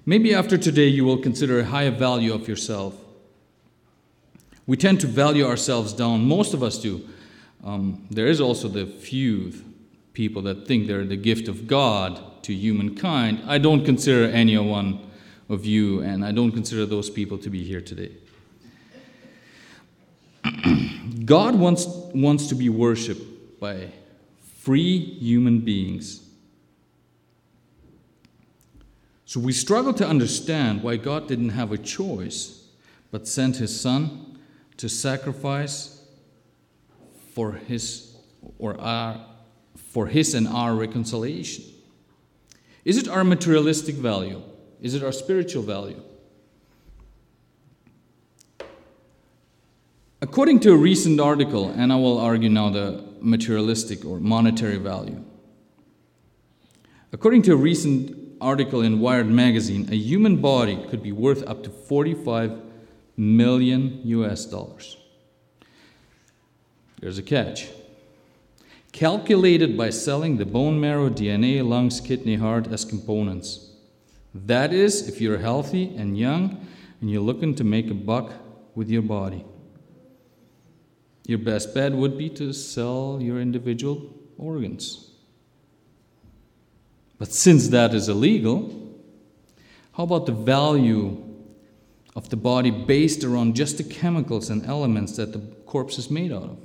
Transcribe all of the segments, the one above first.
Maybe after today you will consider a higher value of yourself. We tend to value ourselves down. Most of us do. There is also the few people that think they're the gift of God to humankind. I don't consider any one of you, and I don't consider those people to be here today. God wants to be worshipped by free human beings. So we struggle to understand why God didn't have a choice, but sent His Son to sacrifice for His and our reconciliation. Is it our materialistic value? Is it our spiritual value? According to a recent article, and I will argue now the materialistic or monetary value. According to a recent article in Wired magazine, a human body could be worth up to $45 million US. There's a catch. Calculated by selling the bone marrow, DNA, lungs, kidney, heart as components. That is, if you're healthy and young and you're looking to make a buck with your body. Your best bet would be to sell your individual organs. But since that is illegal, how about the value of the body based around just the chemicals and elements that the corpse is made out of?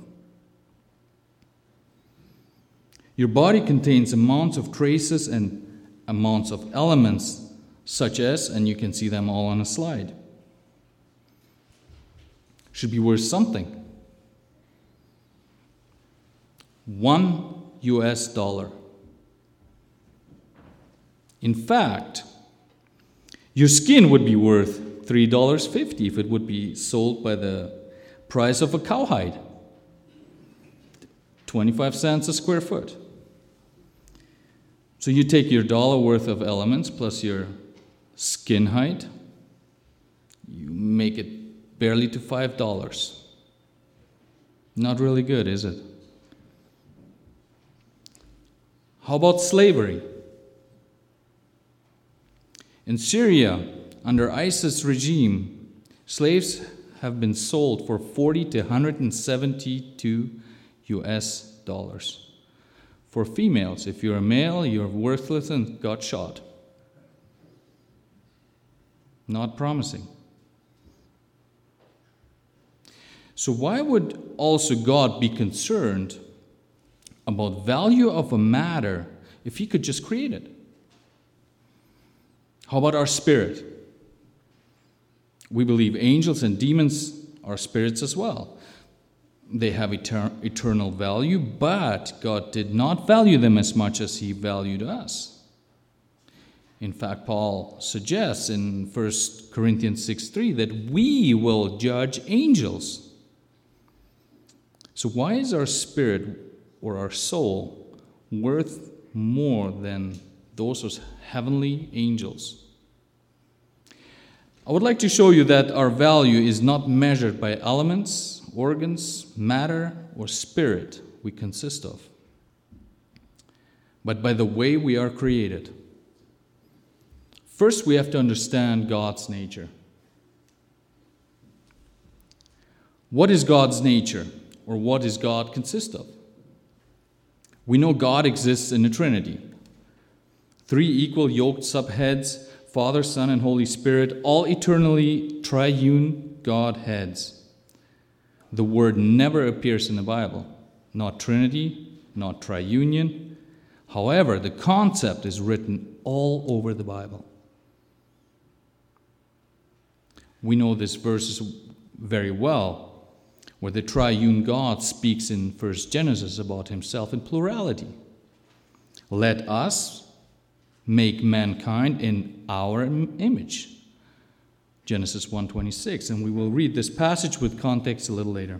Your body contains amounts of traces and amounts of elements such as, and you can see them all on a slide, should be worth something. $1 US. In fact, your skin would be worth $3.50 if it would be sold by the price of a cowhide. 25 cents a square foot. So you take your dollar worth of elements plus your skin height, you make it barely to $5. Not really good, is it? How about slavery? In Syria, under ISIS regime, slaves have been sold for $40 to $172 US. For females, if you're a male, you're worthless and got shot. Not promising. So why would also God be concerned about value of a matter if He could just create it? How about our spirit? We believe angels and demons are spirits as well. They have eternal value, but God did not value them as much as He valued us. In fact, Paul suggests in 1 Corinthians 6:3 that we will judge angels. So why is our spirit or our soul worth more than those heavenly angels? I would like to show you that our value is not measured by elements, organs, matter, or spirit we consist of, but by the way we are created. First, we have to understand God's nature. What is God's nature, or what does God consist of? We know God exists in the Trinity. 3 equal yoked subheads, Father, Son, and Holy Spirit, all eternally triune Godheads. The word never appears in the Bible. Not Trinity, not triunion. However, the concept is written all over the Bible. We know this verse very well, where the triune God speaks in 1 Genesis about Himself in plurality. Let us make mankind in our image. Genesis 1:26, and we will read this passage with context a little later.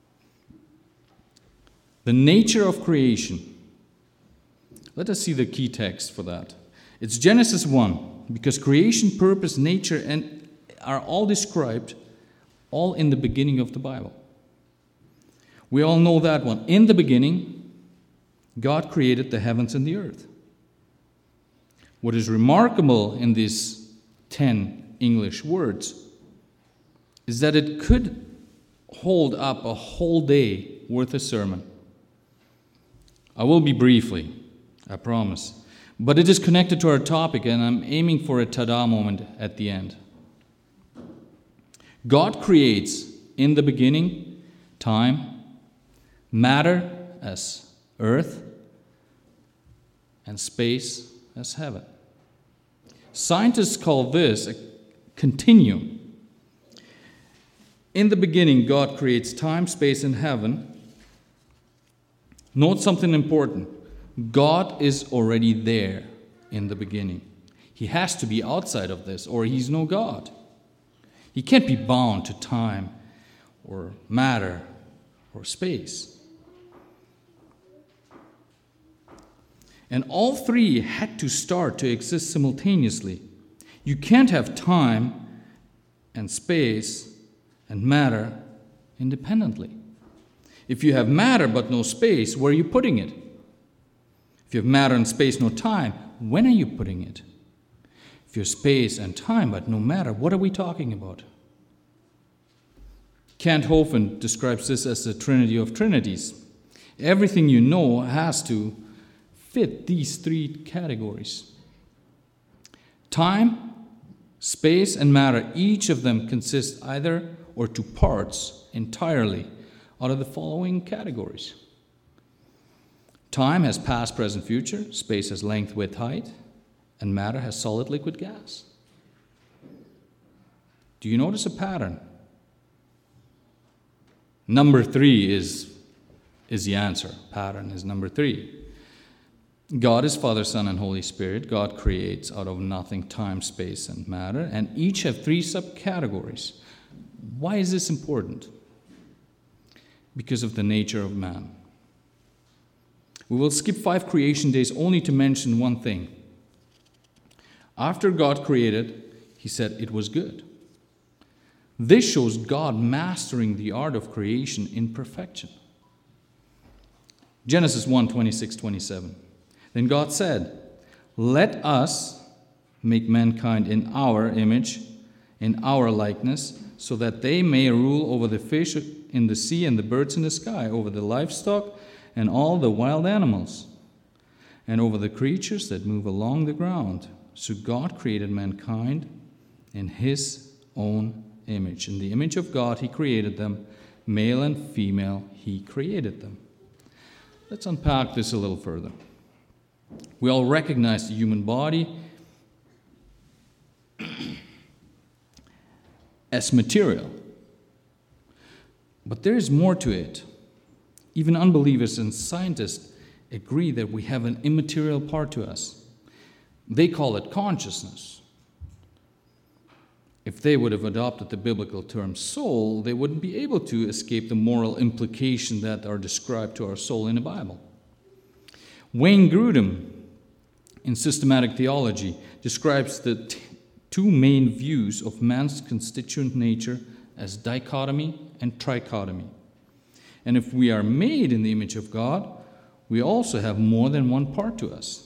The nature of creation. Let us see the key text for that. It's Genesis 1, because creation, purpose, nature, and are all described all in the beginning of the Bible. We all know that one. In the beginning, God created the heavens and the earth. What is remarkable in these 10 English words is that it could hold up a whole day worth of sermon. I will be briefly, I promise. But it is connected to our topic, and I'm aiming for a ta-da moment at the end. God creates in the beginning time, matter as earth, and space as heaven. Scientists call this a continuum. In the beginning, God creates time, space, and heaven. Note something important. God is already there in the beginning. He has to be outside of this, or he's no God. He can't be bound to time or matter or space. And all three had to start to exist simultaneously. You can't have time and space and matter independently. If you have matter but no space, where are you putting it? If you have matter and space, no time, when are you putting it? If you have space and time but no matter, what are we talking about? Kant Hovind describes this as the Trinity of Trinities. Everything you know has to fit these three categories. Time, space, and matter, each of them consists either or two parts entirely out of the following categories. Time has past, present, future. Space has length, width, height. And matter has solid, liquid, gas. Do you notice a pattern? Number 3 is the answer. Pattern is number 3. God is Father, Son, and Holy Spirit. God creates out of nothing time, space, and matter. And each have 3 subcategories. Why is this important? Because of the nature of man. We will skip 5 creation days only to mention one thing. After God created, he said it was good. This shows God mastering the art of creation in perfection. Genesis 1:26-27. Then God said, "Let us make mankind in our image, in our likeness, so that they may rule over the fish in the sea and the birds in the sky, over the livestock and all the wild animals, and over the creatures that move along the ground." So God created mankind in his own image. In the image of God, he created them. Male and female, he created them. Let's unpack this a little further. We all recognize the human body as material. But there is more to it. Even unbelievers and scientists agree that we have an immaterial part to us. They call it consciousness. If they would have adopted the biblical term soul, they wouldn't be able to escape the moral implications that are described to our soul in the Bible. Wayne Grudem, in Systematic Theology, describes the 2 main views of man's constituent nature as dichotomy and trichotomy. And if we are made in the image of God, we also have more than one part to us.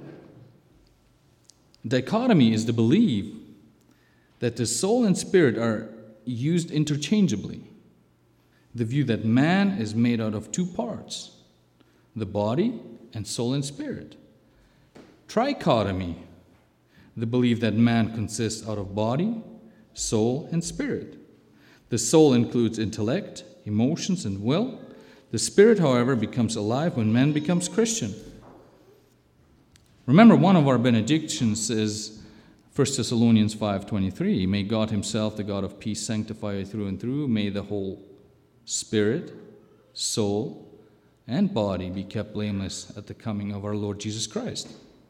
Dichotomy is the belief that the soul and spirit are used interchangeably. The view that man is made out of 2 parts, the body and soul and spirit. Trichotomy, the belief that man consists out of body, soul, and spirit. The soul includes intellect, emotions, and will. The spirit, however, becomes alive when man becomes Christian. Remember, one of our benedictions is 1 Thessalonians 5:23. May God himself, the God of peace, sanctify you through and through. May the whole spirit, soul, and body be kept blameless at the coming of our Lord Jesus Christ.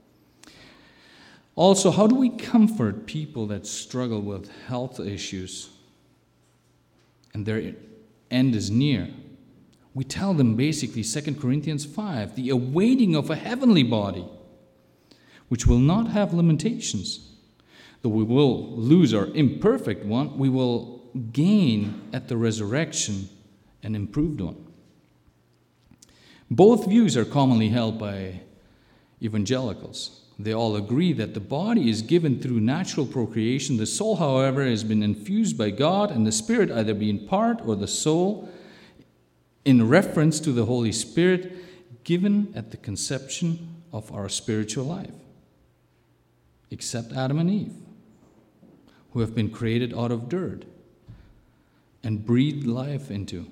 Also, how do we comfort people that struggle with health issues and their end is near? We tell them basically 2 Corinthians 5, the awaiting of a heavenly body, which will not have limitations. Though we will lose our imperfect one, we will gain at the resurrection an improved one. Both views are commonly held by evangelicals. They all agree that the body is given through natural procreation. The soul, however, has been infused by God, and the spirit either being part or the soul in reference to the Holy Spirit given at the conception of our spiritual life. Except Adam and Eve, who have been created out of dirt and breathed life into.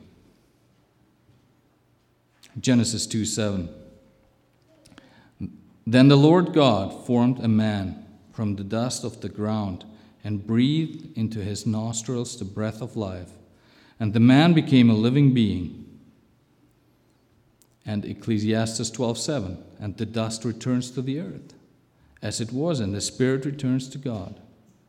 Genesis 2:7. Then the Lord God formed a man from the dust of the ground and breathed into his nostrils the breath of life, and the man became a living being. And Ecclesiastes 12:7. And the dust returns to the earth, as it was, and the spirit returns to God.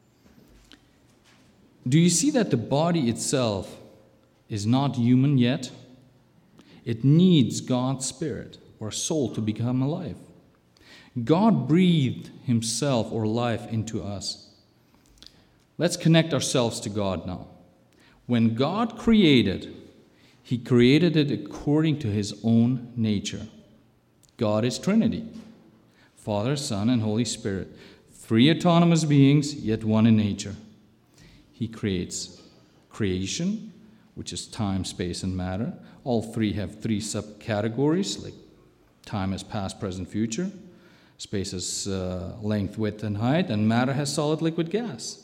Do you see that the body itself is not human yet? It needs God's spirit or soul to become alive. God breathed himself or life into us. Let's connect ourselves to God now. When God created, he created it according to his own nature. God is Trinity, Father, Son, and Holy Spirit. Three autonomous beings, yet one in nature. He creates creation, which is time, space, and matter. All three have three subcategories, like time is past, present, future. Space is length, width, and height, and matter has solid, liquid, gas.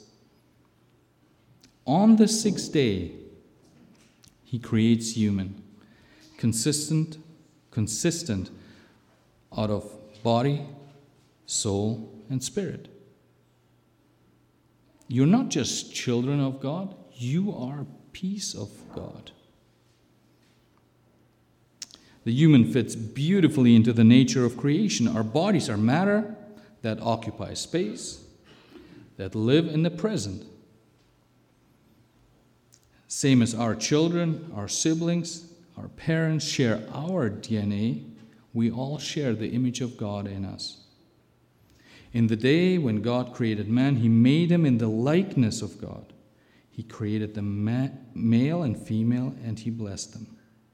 On the sixth day, he creates human, consistent out of body, soul, and spirit. You're not just children of God, you are a piece of God. The human fits beautifully into the nature of creation. Our bodies are matter that occupy space, that live in the present. Same as our children, our siblings, our parents share our DNA, we all share the image of God in us. In the day when God created man, he made him in the likeness of God. He created them male and female, and he blessed them.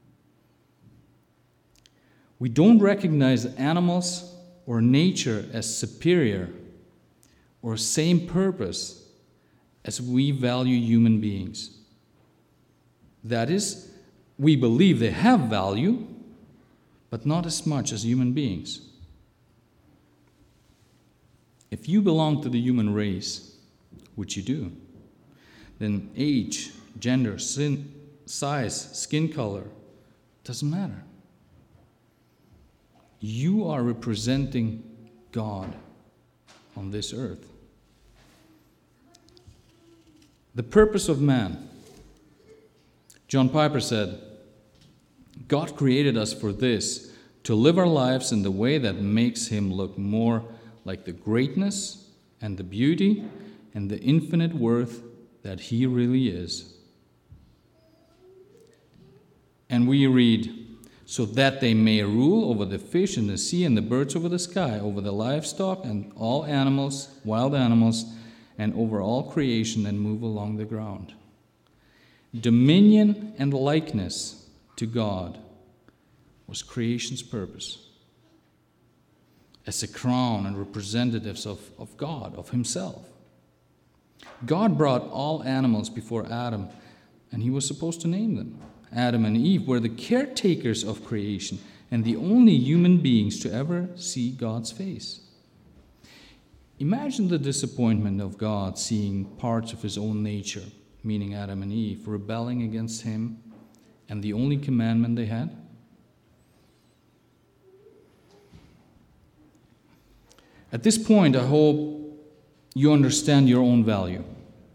We don't recognize animals or nature as superior or same purpose as we value human beings. That is, we believe they have value, but not as much as human beings. If you belong to the human race, which you do, then age, gender, size, skin color doesn't matter. You are representing God on this earth. The purpose of man. John Piper said, God created us for this, to live our lives in the way that makes him look more like the greatness and the beauty and the infinite worth that he really is. And we read, so that they may rule over the fish in the sea and the birds over the sky, over the livestock and all animals, wild animals, and over all creation that move along the ground. Dominion and likeness to God was creation's purpose. As a crown and representatives of God, of himself. God brought all animals before Adam, and he was supposed to name them. Adam and Eve were the caretakers of creation and the only human beings to ever see God's face. Imagine the disappointment of God seeing parts of his own nature, meaning Adam and Eve, rebelling against him and the only commandment they had. At this point, I hope you understand your own value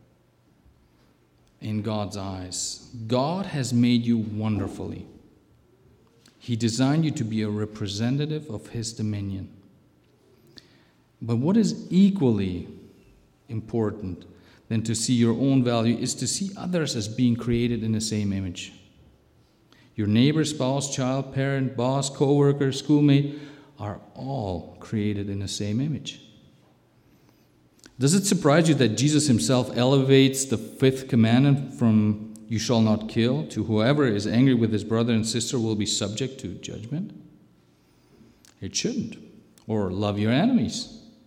in God's eyes. God has made you wonderfully. He designed you to be a representative of his dominion. But what is equally important than to see your own value is to see others as being created in the same image. Your neighbor, spouse, child, parent, boss, co-worker, schoolmate are all created in the same image. Does it surprise you that Jesus himself elevates the fifth commandment from "you shall not kill" to "whoever is angry with his brother and sister will be subject to judgment"? It shouldn't. Or "love your enemies."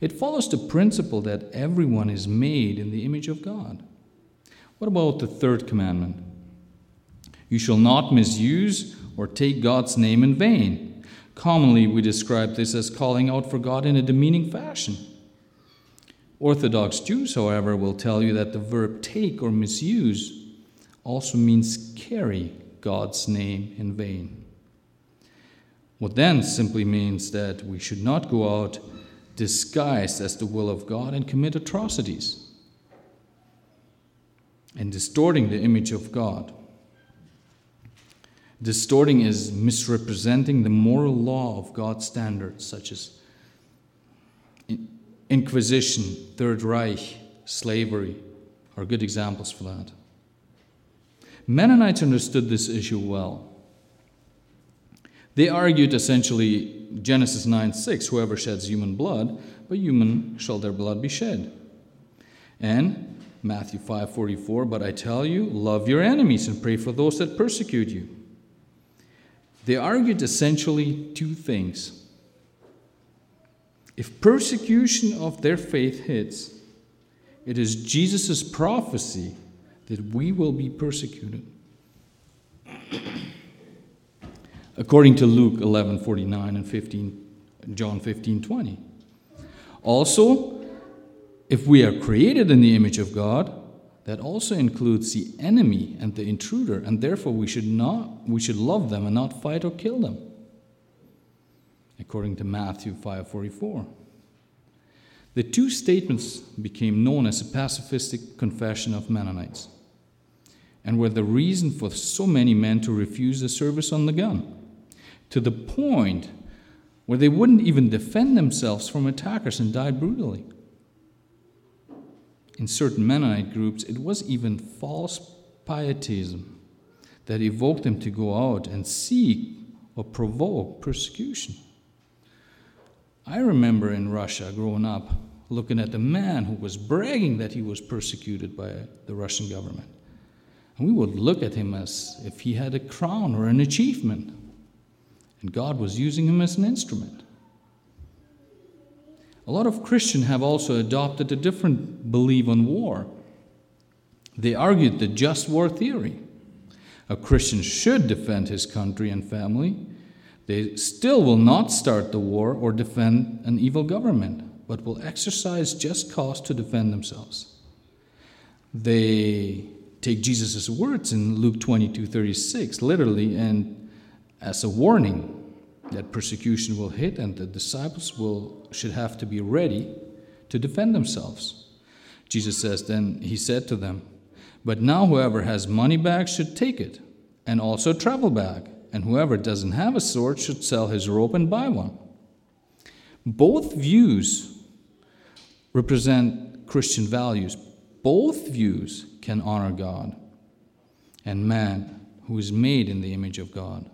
It follows the principle that everyone is made in the image of God. What about the third commandment? You shall not misuse or take God's name in vain. Commonly, we describe this as calling out for God in a demeaning fashion. Orthodox Jews, however, will tell you that the verb take or misuse also means carry God's name in vain. What then simply means that we should not go out disguised as the will of God and commit atrocities and distorting the image of God. Distorting is misrepresenting the moral law of God's standards, such as Inquisition, Third Reich, slavery are good examples for that. Mennonites understood this issue well. They argued essentially Genesis 9:6, whoever sheds human blood, by human shall their blood be shed. And Matthew 5:44, but I tell you, love your enemies and pray for those that persecute you. They argued essentially two things. If persecution of their faith hits, it is Jesus' prophecy that we will be persecuted. According to Luke 11:49 and John 15:20. Also, if we are created in the image of God, that also includes the enemy and the intruder, and therefore we should love them and not fight or kill them. According to Matthew 5:44. The two statements became known as a pacifistic confession of Mennonites and were the reason for so many men to refuse the service on the gun, to the point where they wouldn't even defend themselves from attackers and died brutally. In certain Mennonite groups, it was even false pietism that evoked them to go out and seek or provoke persecution. I remember in Russia growing up looking at the man who was bragging that he was persecuted by the Russian government. And we would look at him as if he had a crown or an achievement. And God was using him as an instrument. A lot of Christians have also adopted a different belief on war. They argued the just war theory. A Christian should defend his country and family. They still will not start the war or defend an evil government, but will exercise just cause to defend themselves. They take Jesus' words in Luke 22:36 literally and as a warning that persecution will hit and the disciples should have to be ready to defend themselves. Jesus says, then he said to them, but now whoever has money bags should take it, and also a travel bag. And whoever doesn't have a sword should sell his robe and buy one. Both views represent Christian values. Both views can honor God and man who is made in the image of God.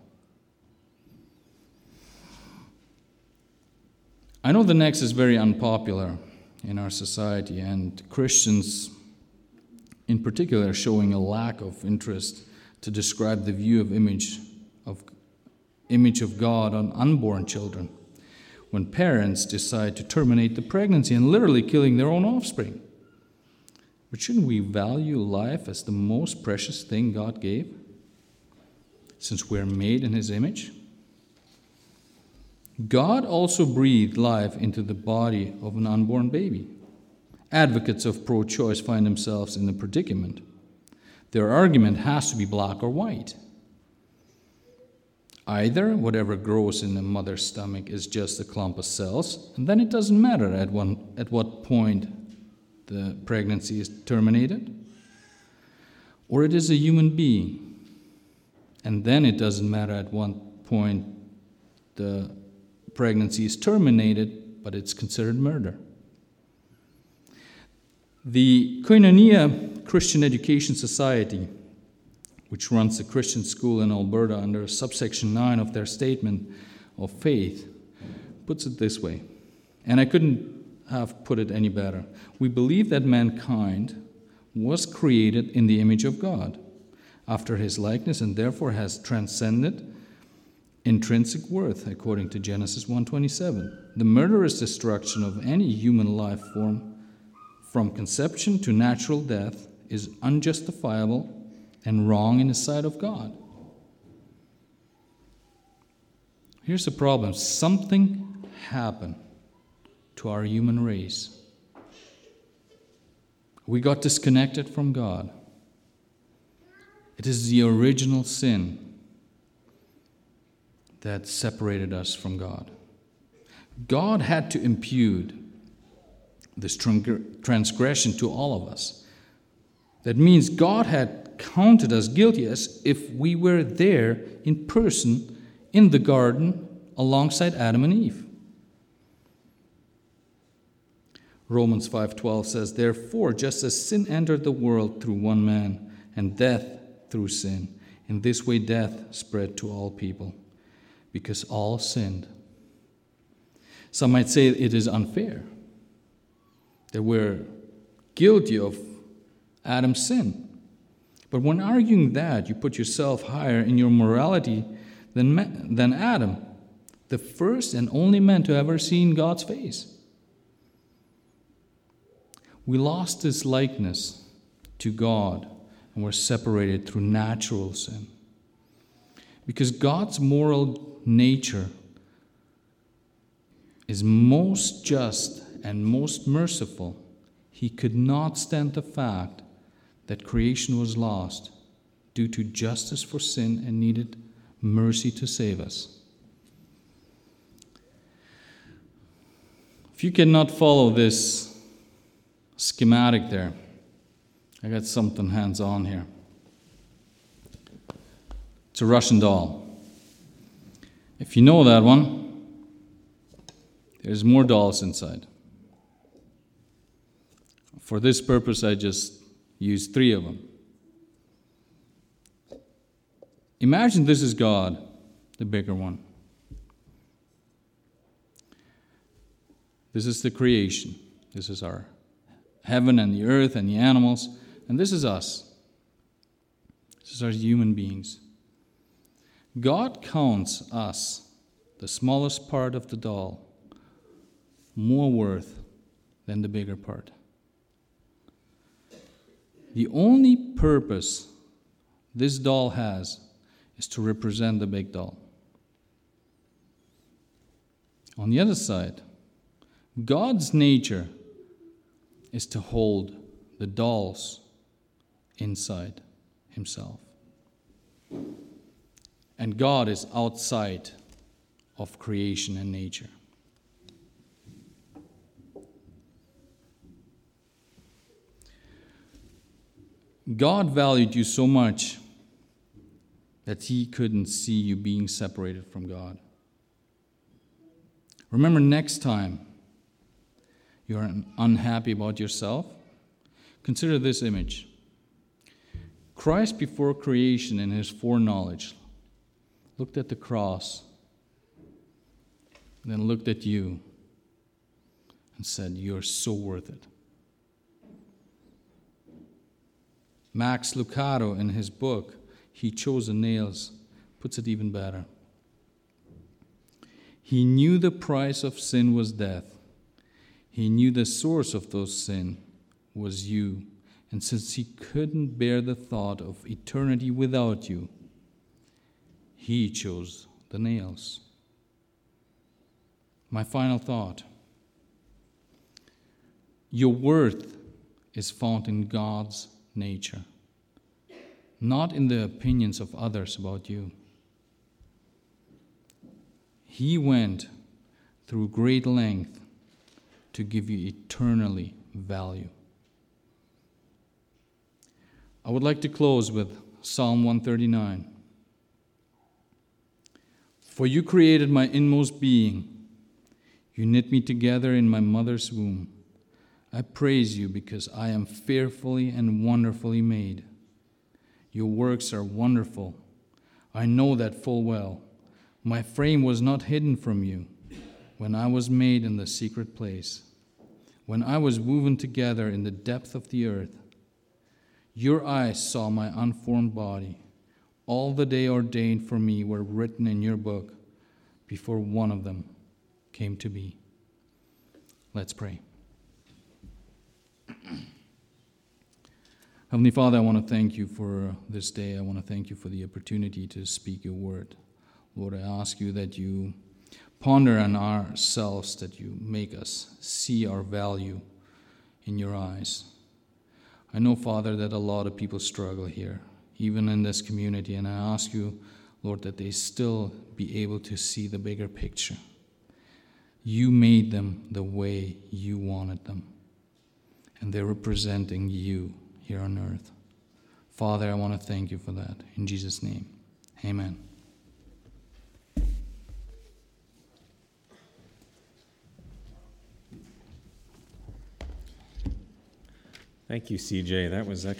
I know the next is very unpopular in our society, and Christians in particular are showing a lack of interest to describe the view of image of God on unborn children when parents decide to terminate the pregnancy and literally killing their own offspring. But shouldn't we value life as the most precious thing God gave, since we're made in His image? God also breathed life into the body of an unborn baby. Advocates of pro-choice find themselves in a predicament. Their argument has to be black or white. Either whatever grows in the mother's stomach is just a clump of cells, and then it doesn't matter at what point the pregnancy is terminated, or it is a human being, and then it doesn't matter at what point the pregnancy is terminated, but it's considered murder. The Koinonia Christian Education Society, which runs a Christian school in Alberta under subsection 9 of their statement of faith, puts it this way, and I couldn't have put it any better. We believe that mankind was created in the image of God, after His likeness, and therefore has transcended intrinsic worth, according to Genesis 1:27. The murderous destruction of any human life form from conception to natural death is unjustifiable and wrong in the sight of God. Here's the problem. Something happened to our human race. We got disconnected from God. It is the original sin that separated us from God. God had to impute this transgression to all of us. That means God had counted us guilty as if we were there in person in the garden alongside Adam and Eve. Romans 5:12 says, "Therefore, just as sin entered the world through one man, and death through sin, in this way death spread to all people, because all sinned." Some might say it is unfair that we're guilty of Adam's sin. But when arguing that, you put yourself higher in your morality than Adam, the first and only man to ever see God's face. We lost this likeness to God and were separated through natural sin. Because God's moral nature is most just and most merciful, He could not stand the fact that creation was lost due to justice for sin and needed mercy to save us. If you cannot follow this schematic there, I got something hands-on here. It's a Russian doll. If you know that one, there's more dolls inside. For this purpose, I just used 3 of them. Imagine this is God, the bigger one. This is the creation. This is our heaven and the earth and the animals. And this is us. This is our human beings. God counts us, the smallest part of the doll, more worth than the bigger part. The only purpose this doll has is to represent the big doll. On the other side, God's nature is to hold the dolls inside Himself. And God is outside of creation and nature. God valued you so much that He couldn't see you being separated from God. Remember, next time you're unhappy about yourself, consider this image. Christ before creation in His foreknowledge looked at the cross, then looked at you and said, "You're so worth it." Max Lucado, in his book, He Chose the Nails, puts it even better. He knew the price of sin was death. He knew the source of those sin was you. And since He couldn't bear the thought of eternity without you, He chose the nails. My final thought. Your worth is found in God's nature, not in the opinions of others about you. He went through great length to give you eternally value. I would like to close with Psalm 139. For you created my inmost being. You knit me together in my mother's womb. I praise you because I am fearfully and wonderfully made. Your works are wonderful. I know that full well. My frame was not hidden from you when I was made in the secret place, when I was woven together in the depth of the earth. Your eyes saw my unformed body. All the day ordained for me were written in your book, before one of them came to be. Let's pray. Heavenly Father, I want to thank you for this day. I want to thank you for the opportunity to speak your word. Lord, I ask you that you ponder on ourselves, that you make us see our value in your eyes. I know, Father, that a lot of people struggle here, even in this community, and I ask you, Lord, that they still be able to see the bigger picture. You made them the way you wanted them, and they're representing you here on earth. Father, I want to thank you for that. In Jesus' name, amen. Thank you, CJ. That was excellent.